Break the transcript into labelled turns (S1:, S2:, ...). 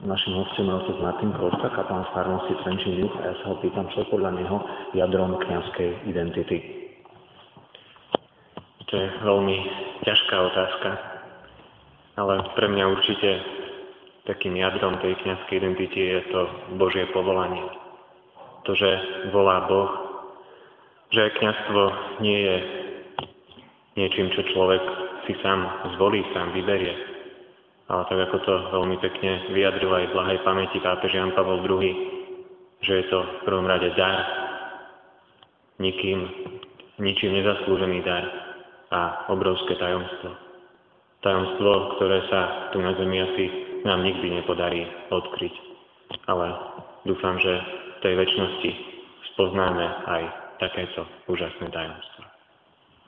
S1: Našim hostom je otec Martin Krošta, kaplan z farnosti Trenčín Juh, a ja sa ho pýtam, čo je podľa neho jadrom kňazskej identity.
S2: To je veľmi ťažká otázka, ale pre mňa určite takým jadrom tej kňazskej identity je to Božie povolanie. To, že volá Boh, že kňazstvo nie je niečím, čo človek si sám zvolí, sám vyberie. Ale tak ako to veľmi pekne vyjadril aj v blahej pamäti pápež Ján Pavol II, že je to v prvom rade dar, ničím nezaslúžený dar a obrovské tajomstvo. Tajomstvo, ktoré sa tu na zemi asi nám nikdy nepodarí odkryť. Ale dúfam, že v tej večnosti spoznáme aj takéto úžasné tajomstvo.